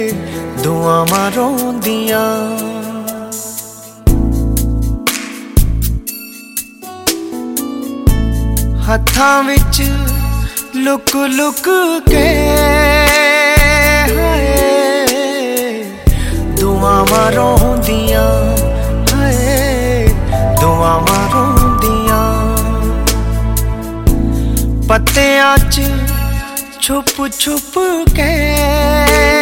दुआवां रोंदियां हत्थां which look look के हाय दुआवां रोंदियां हाय दुआवां रोंदियां पत्तियां च छुप छुप के